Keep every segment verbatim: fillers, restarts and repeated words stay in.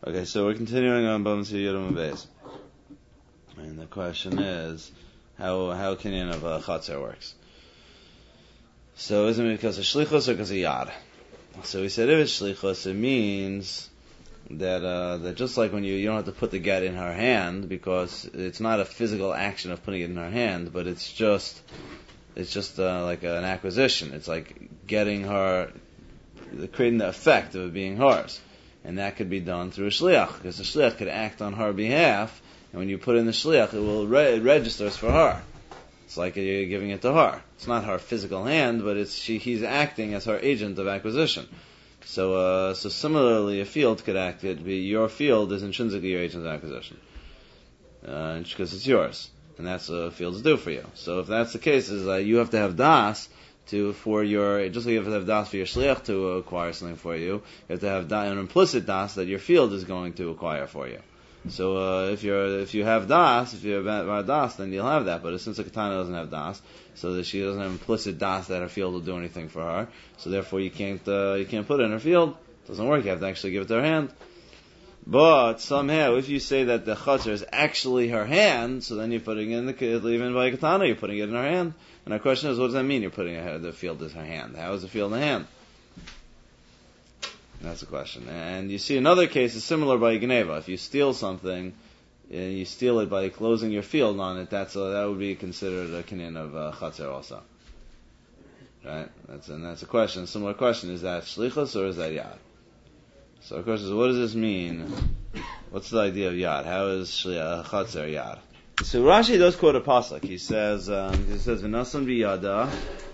Okay, so we're continuing on Bam Yudam Beis. And the question is, how how kinyan of a chatzar works. So isn't it because of shlichus or because of yad? So we said if it's shlichus, it means that uh, that just like when you you don't have to put the get in her hand because it's not a physical action of putting it in her hand, but it's just it's just uh, like an acquisition. It's like getting her, creating the effect of it being hers, and that could be done through a shliach because the shliach could act on her behalf, and when you put in the shliach, it will re- it registers for her. It's like you're giving it to her. It's not her physical hand, but it's she. He's acting as her agent of acquisition. So, uh, so similarly, a field could act. It be your field is intrinsically your agent of acquisition, uh, because it's yours, and that's what fields do for you. So, if that's the case, is that you have to have das to for your just like you have to have das for your shliach to acquire something for you. You have to have da, an implicit das that your field is going to acquire for you. So uh, if you're if you have das, if you have das, then you'll have that. But since the katana doesn't have das, so that she doesn't have implicit das that her field will do anything for her, so therefore you can't uh, you can't put it in her field. It doesn't work. You have to actually give it to her hand. But somehow, if you say that the chatzar is actually her hand, so then you're putting it in the even by katana, you're putting it in her hand. And our question is, what does that mean? You're putting it, the field is her hand. How is the field in the hand? That's the question. And you see another case is similar by Gneva. If you steal something, and you steal it by closing your field on it, that's a, that would be considered a kinyan of uh, chatzar also. Right? That's and that's a question. A similar question: is that shlichus or is that yad? So the question is, what does this mean? What's the idea of yad? How is shliach chatzar yad? So Rashi does quote a pasuk. He says, um, he says, "V'nasan biyada."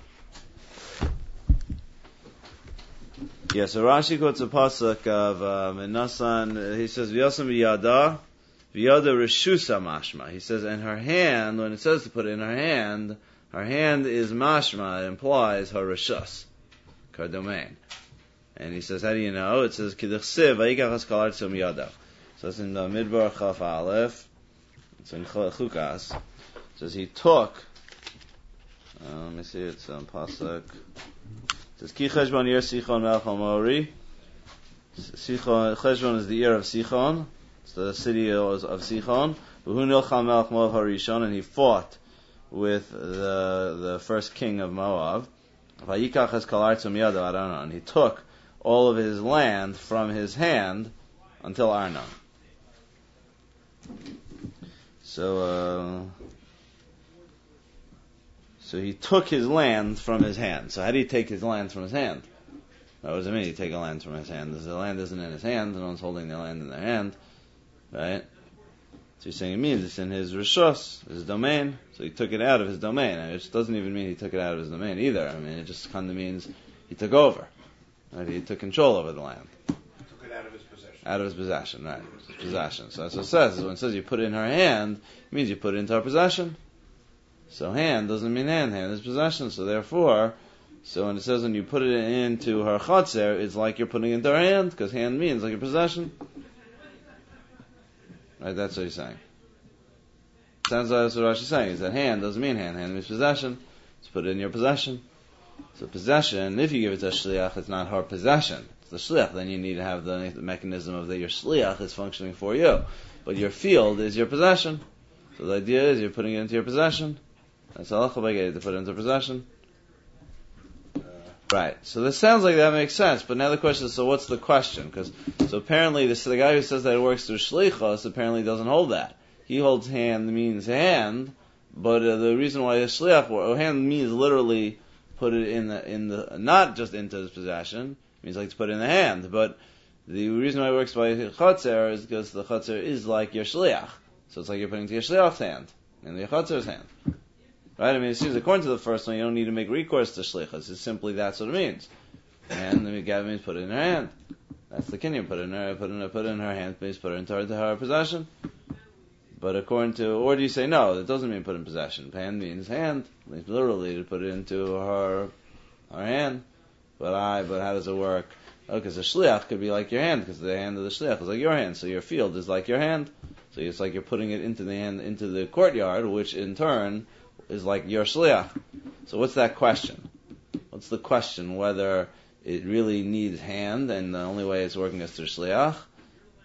Yeah, so Rashi quotes a pasuk of um, in Nasan. He says, "V'yasam biyada, v'yada reshusa mashma." He says, "In her hand." When it says to put it in her hand, her hand is mashma. It implies her reshus, her domain. And he says, "How do you know?" It says, "Kidchsiv vayikachas kol artzum yada." So it's in the Midbar Chaf Aleph. It's in Chukas. It says he took. Uh, let me see. It's on pasuk. It says, Ki Cheshbon yer Sichon melech Amori. Cheshbon is the year of Sichon. It's the city of, of Sichon. V'hu nilcham melech Moav harishon, and he fought with the the first king of Moab. Vayikach es kol artzum yado Arnon. And he took all of his land from his hand until Arnon. So, uh, So he took his land from his hand. So how do you take his land from his hand? What does it mean? You take a land from his hand. The land isn't in his hand. No one's holding the land in their hand, right? So he's saying it means it's in his rishus, his domain. So he took it out of his domain. And it doesn't even mean he took it out of his domain either. I mean, it just kind of means he took over. Right? He took control over the land. Took it out of his possession. Out of his possession, right? His possession. So that's what it says. When it says you put it in her hand, it means you put it into her possession. So hand doesn't mean hand. Hand is possession. So therefore, so when it says when you put it into her chatzar, it's like you're putting it into her hand, because hand means like your possession. Right? That's what he's saying. Sounds like that's what Rashi's saying, is that hand doesn't mean hand. Hand means possession. Just put it in your possession. So possession, if you give it to a shliach, it's not her possession. It's the shliach. Then you need to have the, the mechanism of that your shliach is functioning for you. But your field is your possession. So the idea is you're putting it into your possession. That's halacha b'gei to put it into possession. Uh, right. So this sounds like that makes sense. But now the question is, so what's the question? Because so apparently this the guy who says that it works through shlichos apparently doesn't hold that. He holds hand means hand, but uh, the reason why his shliach or hand means literally put it in the in the not just into his possession, means like to put it in the hand. But the reason why it works by chatzar is because the chatzar is like your shliach, so it's like you're putting to your shliach's hand in the chatzar's hand. Right? I mean, it seems according to the first one, you don't need to make recourse to shlichus. It's simply that's what it means. And the Gav means put it in her hand. That's the kinyan. Put it in her, put it in, put it in her hand means put it into her, to her possession. But according to, or do you say no? It doesn't mean put in possession. Hand means hand. It means literally to put it into her, her hand. But I, but how does it work? Oh, because the shliach could be like your hand, because the hand of the shliach is like your hand. So your field is like your hand. So it's like you're putting it into the hand, into the courtyard, which in turn is like your shliach. So what's that question? What's the question? Whether it really needs hand, and the only way it's working is through shliach,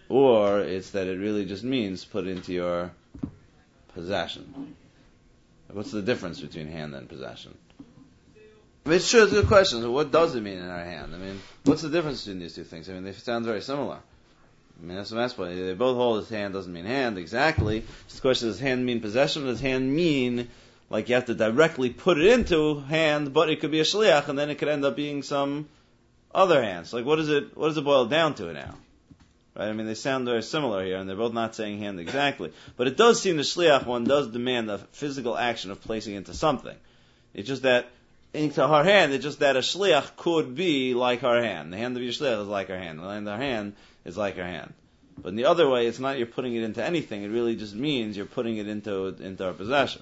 or it's that it really just means put into your possession. What's the difference between hand and possession? I mean, it's true, it's a good question. So what does it mean in our hand? I mean, what's the difference between these two things? I mean, they sound very similar. I mean, that's the last point. They both hold as hand doesn't mean hand exactly. Just the question, does hand mean possession, or does hand mean like you have to directly put it into hand, but it could be a shliach, and then it could end up being some other hand. So like, what is it, what does it boil down to now? Right? I mean, they sound very similar here, and they're both not saying hand exactly. But it does seem the shliach one does demand the physical action of placing into something. It's just that into her hand, it's just that a shliach could be like her hand. The hand of your shliach is like her hand. The hand of her hand is like her hand. But in the other way, it's not you're putting it into anything. It really just means you're putting it into into her possession.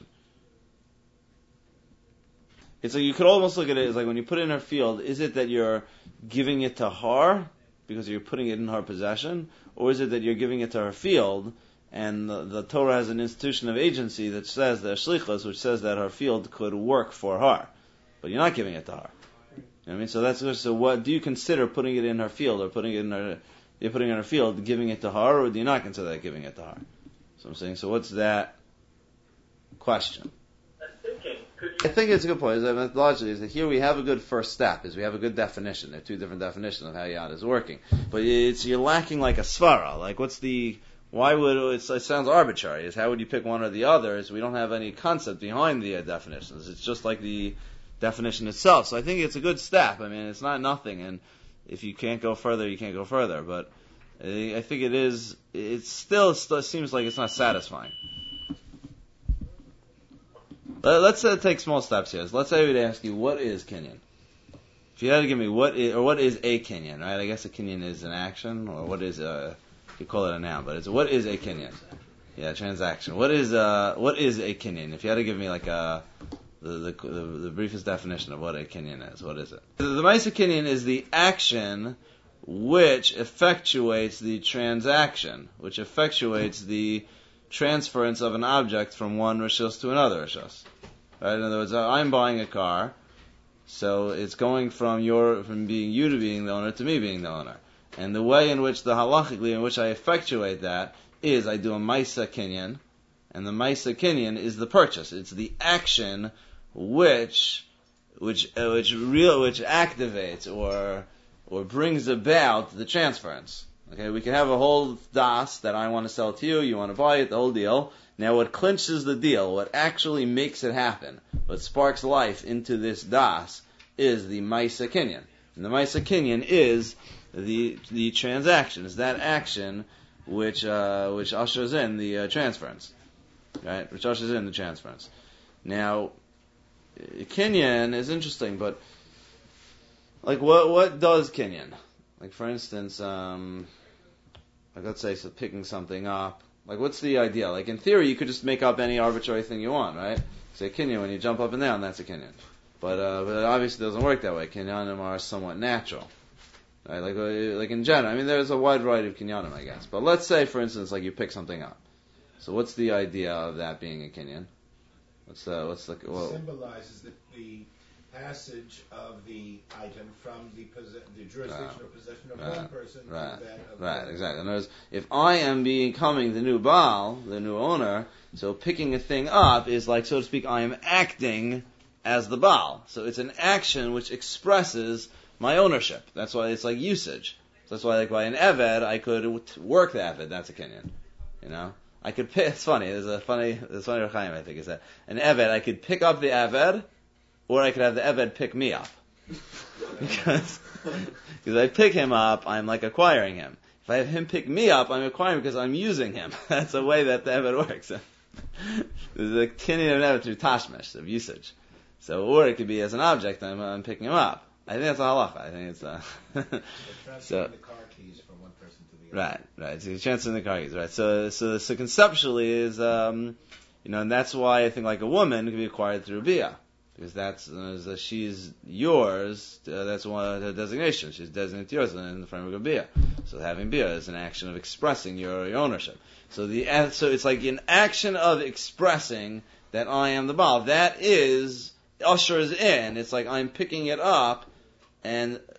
It's like you could almost look at it as like when you put it in her field, is it that you're giving it to her because you're putting it in her possession, or is it that you're giving it to her field, and the, the Torah has an institution of agency that says, the shlichus, which says that her field could work for her, but you're not giving it to her. You know what I mean? So that's so. What do you consider putting it in her field, or putting it in her? You're putting it in her field, giving it to her, or do you not consider that giving it to her? So I'm saying, so what's that question? I think it's a good point. Methodologically, is that here we have a good first step. Is we have a good definition. There are two different definitions of how yad is working, but it's you're lacking like a svara. Like, what's the? Why would it's, it sounds arbitrary? Is how would you pick one or the other? Is we don't have any concept behind the uh, definitions. It's just like the definition itself. So I think it's a good step. I mean, it's not nothing, and if you can't go further, you can't go further. But I think it is. It still, still seems like it's not satisfying. Let's uh, take small steps here. So let's say I would ask you, what is kinyan? If you had to give me what is, or what is a kinyan, right? I guess a kinyan is an action, or what is a, you call it a noun, but it's what is a kinyan? Yeah, transaction. What is uh what is a kinyan? If you had to give me like a the the, the, the briefest definition of what a kinyan is, what is it? The, the Ma'aseh kinyan is the action which effectuates the transaction, which effectuates the transference of an object from one rishos to another rishos. Right? In other words, I'm buying a car, so it's going from your from being you to being the owner to me being the owner. And the way in which the halachically in which I effectuate that is I do a Ma'aseh kinyan, and the Ma'aseh kinyan is the purchase. It's the action which which uh, which real which activates or or brings about the transference. Okay, we can have a whole das that I want to sell to you, you want to buy it, the whole deal. Now what clinches the deal, what actually makes it happen, what sparks life into this das, is the Ma'aseh kinyan. And the Ma'aseh kinyan is the the transaction, is that action which uh, which ushers in the uh, transference. Right? Which ushers in the transference. Now, kinyan is interesting, but like what what does kinyan? Like for instance, um, like let's say so picking something up. Like what's the idea? Like in theory, you could just make up any arbitrary thing you want, right? Say kinyan when you jump up and down, that's a kinyan. But uh, but it obviously doesn't work that way. Kinyanim are somewhat natural, right? Like like in general, I mean, there's a wide variety of kinyanim, I guess. But let's say, for instance, like you pick something up. So what's the idea of that being a kinyan? What's the what's the well, symbolizes the, the passage of the item from the, possess- the jurisdiction uh, or possession of right, one person right, to that of right, another. Exactly. In other words, if I am becoming the new Baal, the new owner, so picking a thing up is like, so to speak, I am acting as the Baal. So it's an action which expresses my ownership. That's why it's like usage. So that's why, like by an Eved, I could work the Eved. That's a kinyan. You know, I could pick. It's funny. There's a funny. There's funny Rechaim, I think, is that an Eved. I could pick up the Eved. Or I could have the Eved pick me up. because because I pick him up, I'm like acquiring him. If I have him pick me up, I'm acquiring him because I'm using him. That's the way that the Eved works. There's a kinyan of an Eved through tashmish, of usage. So, or it could be as an object, I'm, I'm picking him up. I think that's a halacha. I think it's a... so, the car keys from one person to the other. Right, right. So you're transferring the car keys, right. So, so, so conceptually is, um, you know, and that's why I think like a woman can be acquired through bia. Because that's, uh, she's yours, uh, that's one of her designation. She's designated yours in the framework of bia. So having bia is an action of expressing your, your ownership. So the, so it's like an action of expressing that I am the Baal. That is, ushers in, it's like I'm picking it up, and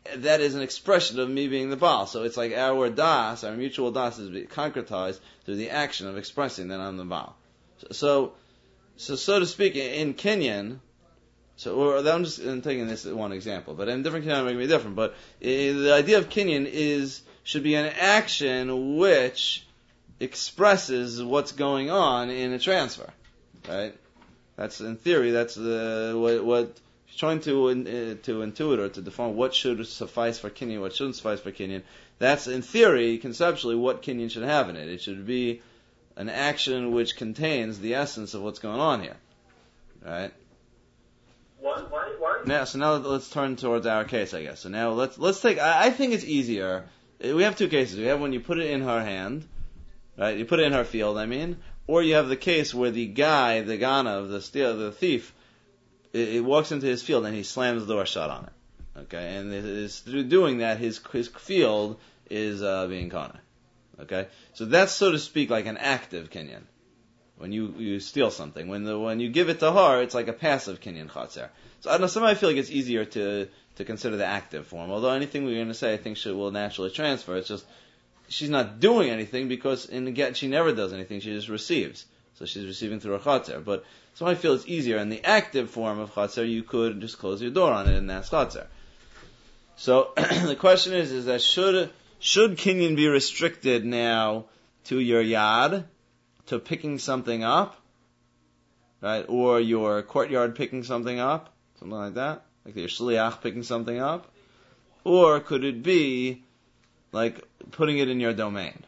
that is an expression of me being the Baal. So it's like our das, our mutual das is concretized through the action of expressing that I'm the Baal. So, so, so, so to speak, in Kinyan, so or I'm just I'm taking this one example, but in different Kinyan it may be different. But uh, the idea of Kinyan is should be an action which expresses what's going on in a transfer, right? That's in theory. That's the what, what trying to uh, to intuit or to define what should suffice for Kinyan, what shouldn't suffice for Kinyan. That's in theory, conceptually, what Kinyan should have in it. It should be an action which contains the essence of what's going on here, right? Why? Why? Why? Now, so now let's turn towards our case, I guess. So now let's let's take. I, I think it's easier. We have two cases. We have when you put it in her hand, right? You put it in her field. I mean, or you have the case where the guy, the gana, the steal, the thief, it, it walks into his field and he slams the door shut on it. Okay, and it is through doing that, his his field is uh, being kana. Okay, so that's so to speak like an active kinyan. When you, you steal something, when the when you give it to her, it's like a passive kinyan chatzer. So I don't know. Somehow I feel like it's easier to to consider the active form. Although anything we're going to say, I think should will naturally transfer. It's just she's not doing anything because in again she never does anything. She just receives. So she's receiving through a chatzer. But so I feel it's easier in the active form of chatzer. You could just close your door on it, and that's chatzer. So the question is: is that should should kinyan be restricted now to your yad? To picking something up, right? Or your courtyard picking something up, something like that, like your shliach picking something up, or could it be like putting it in your domain,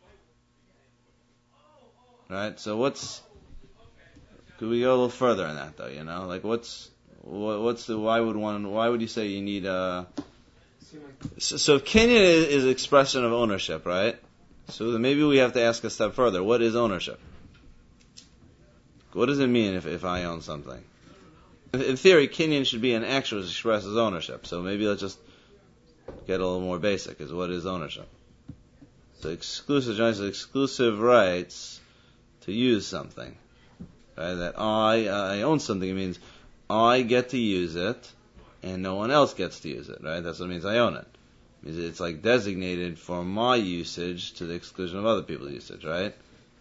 right? So what's could we go a little further in that though? You know, like what's what's the why would one why would you say you need a so, so kinyan is, is expression of ownership, right? So then maybe we have to ask a step further. What is ownership? What does it mean if, if I own something? In theory, kinyan should be an action which expresses ownership. So maybe let's just get a little more basic. Is what is ownership? So exclusive rights, exclusive rights to use something. Right? That I I own something. It means I get to use it, and no one else gets to use it. Right? That's what it means. I own it. It's like designated for my usage to the exclusion of other people's usage, right?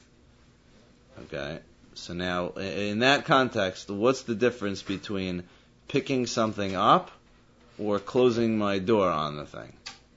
Okay. So now, in that context, what's the difference between picking something up or closing my door on the thing?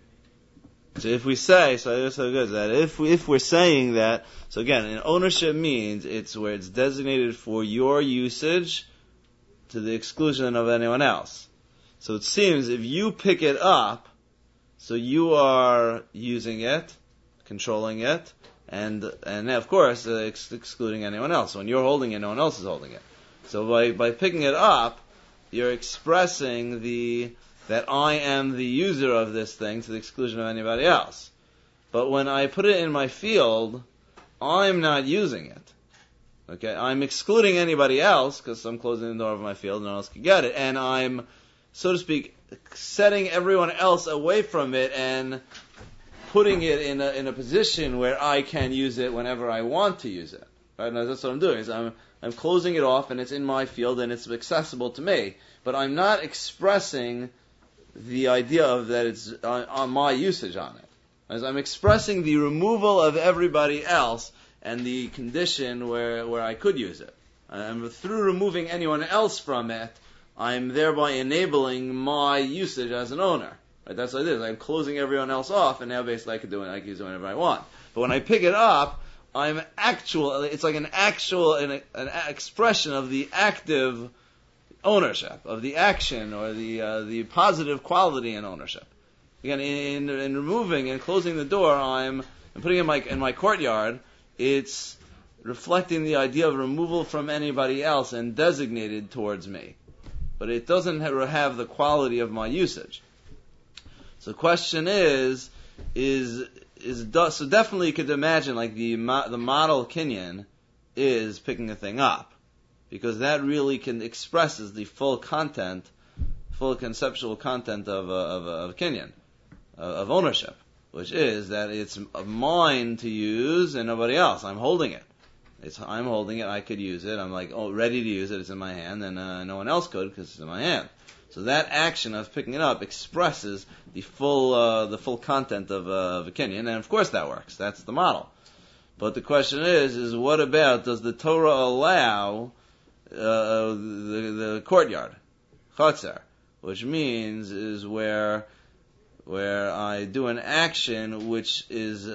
So if we say, so that's so good, that if we, if we're saying that, so again, an ownership means it's where it's designated for your usage to the exclusion of anyone else. So it seems if you pick it up, so you are using it, controlling it, and and of course uh, ex- excluding anyone else. When you're holding it, no one else is holding it. So by by picking it up, you're expressing the that I am the user of this thing to the exclusion of anybody else. But when I put it in my field, I'm not using it. Okay, I'm excluding anybody else because I'm closing the door of my field, no one else can get it, and I'm, so to speak, setting everyone else away from it and putting it in a in a position where I can use it whenever I want to use it. Right? Now that's what I'm doing. Is I'm I'm closing it off and it's in my field and it's accessible to me. But I'm not expressing the idea of that it's on, on my usage on it. As I'm expressing the removal of everybody else and the condition where where I could use it. And through removing anyone else from it, I'm thereby enabling my usage as an owner. Right? That's what it is. I'm closing everyone else off, and now basically I can do it. I can use it whenever I want. But when I pick it up, I'm actual. It's like an actual, an, an expression of the active ownership of the action or the uh, the positive quality in ownership. Again, in, in removing and closing the door, I'm, I'm putting it in my in my courtyard. It's reflecting the idea of removal from anybody else and designated towards me. But it doesn't have the quality of my usage. So the question is, is is so definitely you could imagine like the the model kinyan is picking a thing up, because that really can expresses the full content, full conceptual content of of, of kinyan, of ownership, which is that it's mine to use and nobody else. I'm holding it. It's I'm holding it. I could use it. I'm like, oh, ready to use it. It's in my hand, and uh, no one else could because it's in my hand. So that action of picking it up expresses the full uh, the full content of, uh, of a kinyan, and of course that works. That's the model. But the question is, is what about, does the Torah allow uh, the, the courtyard, chotzer, which means is where where I do an action which is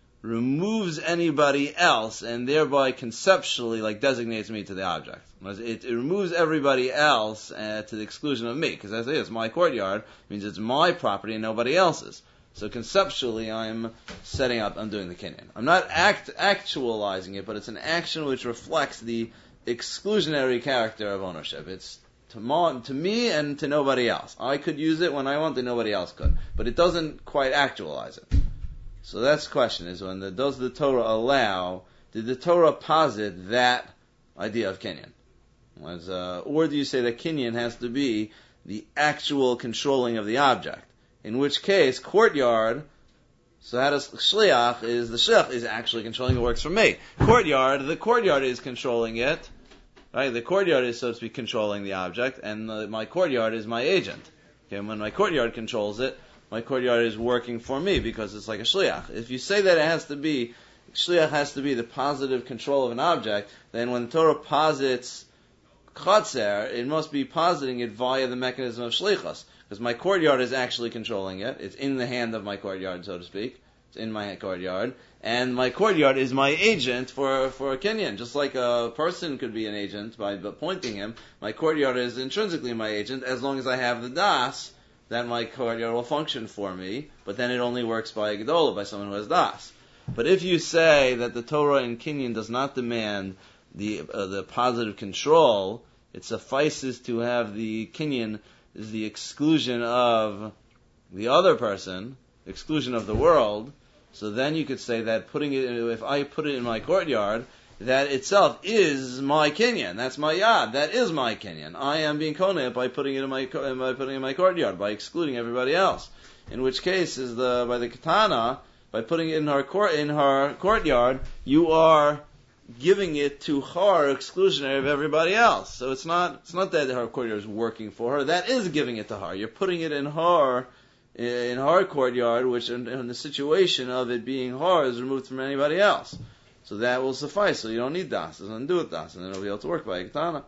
removes anybody else and thereby conceptually like designates me to the object. It, it removes everybody else uh, to the exclusion of me, because as I say, it's my courtyard, it means it's my property and nobody else's. So conceptually, I'm setting up, I'm doing the kinyan. I'm not act, actualizing it, but it's an action which reflects the exclusionary character of ownership. It's to, mo- to me and to nobody else. I could use it when I want, and nobody else could. But it doesn't quite actualize it. So that's the question, is when the, does the Torah allow, did the Torah posit that idea of kinyan? Was, uh, or do you say that kinyan has to be the actual controlling of the object? In which case, courtyard, so how does shliach, is the shliach is actually controlling, it works for me. Courtyard, the courtyard is controlling it, right? The courtyard is, so to speak, controlling the object, and the, my courtyard is my agent. Okay, when my courtyard controls it, my courtyard is working for me because it's like a shliach. If you say that it has to be, shliach has to be the positive control of an object, then when the Torah posits chotzer, it must be positing it via the mechanism of shlichus. Because my courtyard is actually controlling it. It's in the hand of my courtyard, so to speak. It's in my courtyard. And my courtyard is my agent for, for a kinyan. Just like a person could be an agent by appointing him, my courtyard is intrinsically my agent as long as I have the das, that my courtyard will function for me. But then it only works by a gedolah, by someone who has das. But if you say that the Torah in kinyan does not demand the uh, the positive control, it suffices to have the kinyan is the exclusion of the other person, exclusion of the world, so then you could say that putting it in, if I put it in my courtyard, that itself is my kinyan. That's my yad. That is my kinyan. I am being koneh by putting it in my by putting it in my courtyard, by excluding everybody else. In which case, is the by the katana, by putting it in her court in her courtyard, you are giving it to her exclusionary of everybody else. So it's not it's not that her courtyard is working for her. That is giving it to her. You're putting it in her in her courtyard, which in, in the situation of it being her is removed from anybody else. So that will suffice. So you don't need das. It doesn't do with das, and then it'll be able to work by a katana.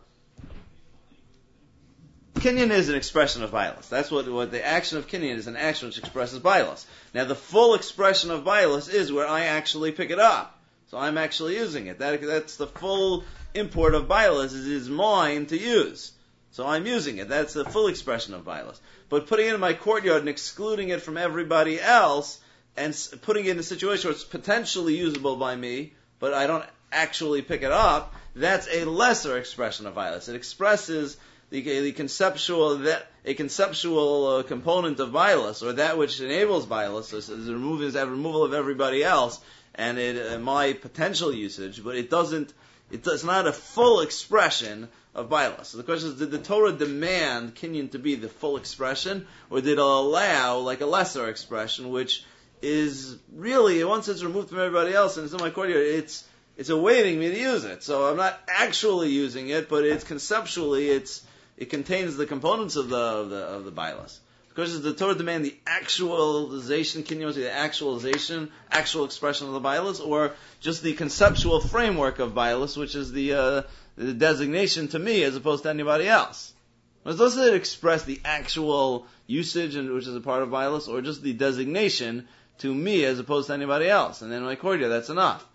Kinyan is an expression of bilas. That's what, what the action of kinyan is, an action which expresses bilas. Now the full expression of bilas is where I actually pick it up. So I'm actually using it. That, that's the full import of bilas, is it's mine to use. So I'm using it. That's the full expression of bilas. But putting it in my courtyard and excluding it from everybody else, and putting it in a situation where it's potentially usable by me, but I don't actually pick it up, that's a lesser expression of bilas. It expresses the, the conceptual, that, a conceptual uh, component of bilas, or that which enables bilas, so it's the removal, the removal of everybody else, and it, uh, my potential usage, but it doesn't, it, it's not a full expression of bilas. So the question is, did the Torah demand kinyan to be the full expression, or did it allow like a lesser expression, which is really, once it's removed from everybody else and it's in my courtyard, it's it's awaiting me to use it. So I'm not actually using it, but it's conceptually, it's it contains the components of the of the of the bilas. Because does the Torah demand the actualization, kinyan, the actualization, actual expression of the bilas, or just the conceptual framework of bilas, which is the, uh, the designation to me as opposed to anybody else? Does it express the actual usage, and which is a part of bilas, or just the designation to me as opposed to anybody else? And then my courtyard, that's enough.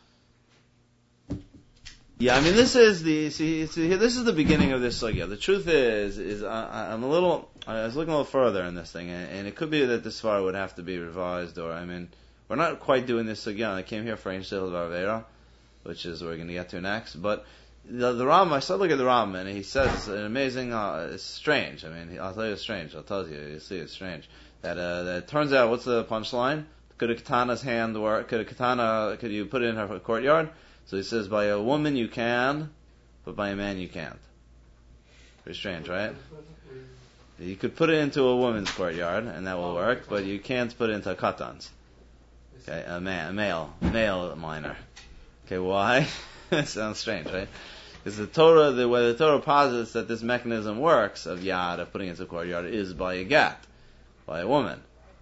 Yeah, I mean, this is the see, see this is the beginning of this sugya. The truth is, is I, I'm a little, I was looking a little further in this thing, and, and it could be that this svara would have to be revised, or I mean, we're not quite doing this sugya. I came here for Ein Sheichel B'Avera, which is what we're going to get to next. But the, the Ram, I started looking at the Ram, and he says an amazing, uh, it's strange. I mean, I'll tell you it's strange. I'll tell you, you see, it's strange that uh, that it turns out, what's the punchline? Could a katana's hand work? Could a katana? Could you put it in her courtyard? So he says, by a woman you can, but by a man you can't. Very strange, right? You could put it into a woman's courtyard, and that will work, but you can't put it into a katan's. Okay, a man, a male, male minor. Okay, why? It sounds strange, right? Because the Torah, the way the Torah posits that this mechanism works of yad, of putting it into a courtyard, is by a get, by a woman.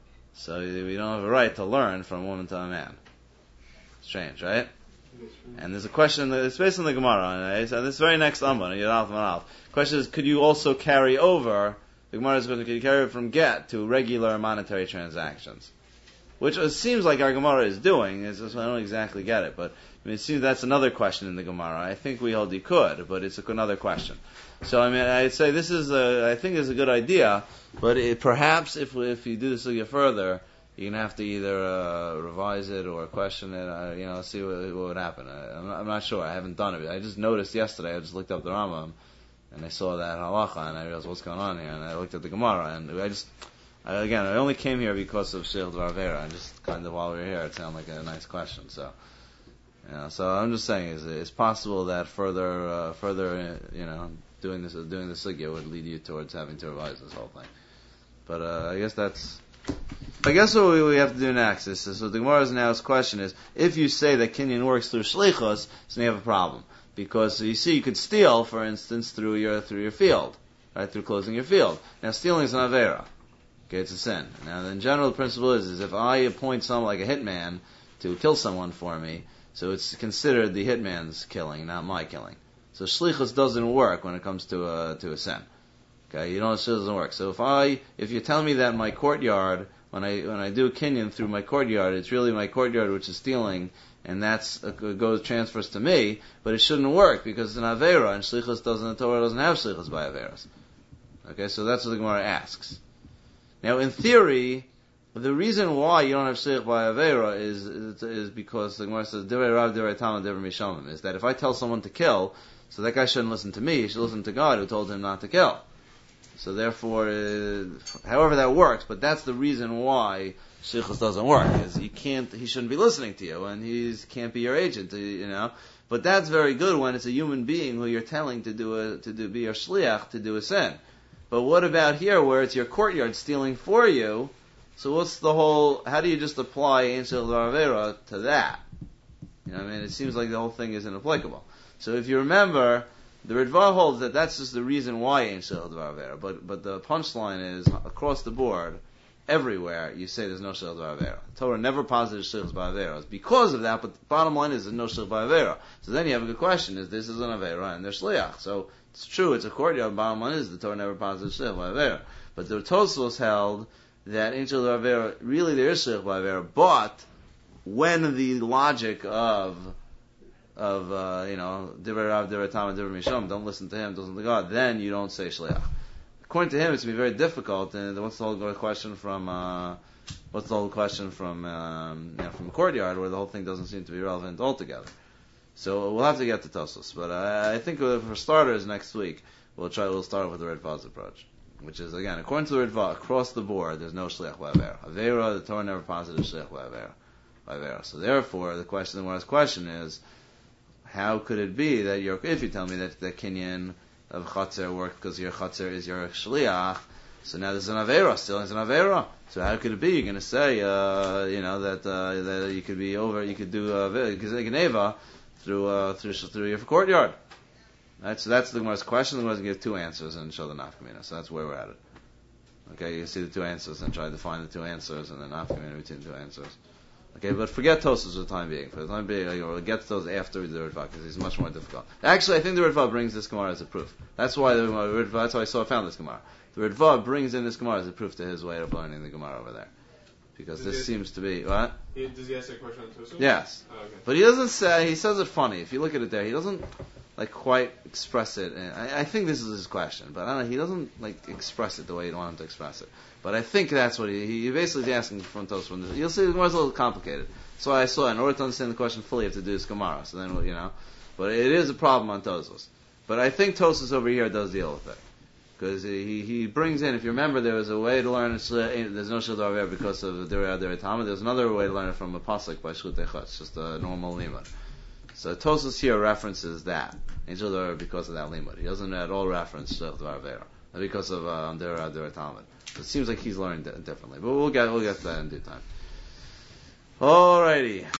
So we don't have a right to learn from a woman to a man. Strange, right? And there's a question, it's based on the Gemara, right? So this very next Amban, Yud Aleph Aleph. The question is, could you also carry over, the Gemara is going to, could you carry it from get to regular monetary transactions? Which it seems like our Gemara is doing, it's just, I don't exactly get it, but I mean, it seems that's another question in the Gemara. I think we hold you could, but it's another question. So I mean, I'd say this is a, I think it's a good idea, but it, perhaps if if you do this a little further, you're gonna have to either uh, revise it or question it. Uh, you know, see what, what would happen. I, I'm, not, I'm not sure. I haven't done it. I just noticed yesterday. I just looked up the Rambam, and I saw that halacha, and I realized what's going on here. And I looked at the Gemara, and I just, I, again, I only came here because of Sheil Dvar Vera, and just kind of while we were here, it sounded like a nice question. So, you know, so I'm just saying, is it's possible that further, uh, further, uh, you know, doing this, doing the sugya would lead you towards having to revise this whole thing. But uh, I guess that's. I guess what we, we have to do next is, so the Gemara's now's question is, if you say that Kinyan works through shlichus, then you have a problem. Because you see, you could steal, for instance, through your through your field, right, through closing your field. Now, stealing is an avera. Okay, it's a sin. Now, the general principle is, is if I appoint someone like a hitman to kill someone for me, so it's considered the hitman's killing, not my killing. So shlichus doesn't work when it comes to a to a sin. Okay, you know, it doesn't work. So if I, if you tell me that my courtyard, when I when I do a kinyan through my courtyard, it's really my courtyard which is stealing, and that's uh, goes transfers to me, but it shouldn't work because it's an avera, and shlichus doesn't, the Torah doesn't have shlichus by averas. Okay, so that's what the Gemara asks. Now, in theory, the reason why you don't have shlichus by avera is, is is because the Gemara says divrei rav, divrei talmud, divrei mishamim, is that if I tell someone to kill, so that guy shouldn't listen to me, he should listen to God who told him not to kill. So therefore, uh, however that works, but that's the reason why shlichus doesn't work, is you can't, he shouldn't be listening to you, and he can't be your agent, you know. But that's very good when it's a human being who you're telling to do a, to do, be your shliach, to do a sin. But what about here, where it's your courtyard stealing for you? So what's the whole, how do you just apply Ein Shel Dvar Avera to that? You know, I mean, it seems like the whole thing is inapplicable. So if you remember, the Ritva holds that that's just the reason why Ein Shel Dvar Avera. But but the punchline is, across the board, everywhere, you say there's no Shel Dvar Avera. Torah never posited Shel Dvar Avera. Because of that, but the bottom line is there's no Shel Dvar Avera. So then you have a good question, is this is an Avera and they're Shliach. So it's true, it's a courtyard, bottom line is the Torah never posited Shel Dvar Avera. But the Tosfos held that in Shel Dvar Avera, really there is Shel Dvar Avera, but when the logic of of, uh, you know, Divrei Rav, Divrei Talmud, Divrei Misham, don't listen to him, don't listen to God, then you don't say Shliach. According to him, it's going to be very difficult, and what's the whole question from, uh, what's the whole question from, um, you know, from a courtyard, where the whole thing doesn't seem to be relevant altogether. So we'll have to get to Tosfos, but I, I think for starters next week, we'll try, we'll start with the Ritva's approach, which is, again, according to the Ritva, across the board, there's no Shliach Ba'avera. Avera, the Torah never posited Shliach Ba'avera. Ba'avera. So therefore, the question, the one question is, how could it be that you're, if you tell me that the kinyan of Chatzer worked because your Chatzer is your Shliach, so now there's an Avera, still there's an Avera. So how could it be? You're going to say, uh, you know, that, uh, that you could be over, you could do, uh, Geneva through, uh, through, through your courtyard. Right? So that's the Gemara's question. The Gemara's going to give two answers and show the nafkamina. So that's where we're at it. Okay, you see the two answers and try to find the two answers and the nafkamina between the two answers. Okay, but forget Tosfos for the time being. For the time being, like, we'll get to those after the Ritva, because it's much more difficult. Actually, I think the Ritva brings this Gemara as a proof. That's why the Ritva, that's why I saw I found this Gemara. The Ritva brings in this Gemara as a proof to his way of learning the Gemara over there. Because does this seems to be, what? He, does he ask a question on Tosfos? Yes. Oh, okay. But he doesn't say, he says it funny. If you look at it there, he doesn't, like, quite express it. And I, I think this is his question, but I don't know, he doesn't, like, express it the way you'd want him to express it. But I think that's what he, he basically is asking from Tosfos. You'll see the Gemara's a little complicated. So I saw, in order to understand the question fully, you have to do this Gemara. So then, you know, but it is a problem on Tosfos. But I think Tosfos over here does deal with it. Because he, he brings in, if you remember, there was a way to learn, there's no Shel Dvar Avera because of the Divrei Divrei Talmud. There's another way to learn it from a pasuk by Shchut Echad. It's just a normal limud. So Tosfos here references that, Shel Dvar Avera, because of that limud. He doesn't at all reference Shel Dvar Avera because of uh, Divrei Divrei Talmud. So it seems like he's learning differently. But we'll get, we'll get to that in due time. Alrighty.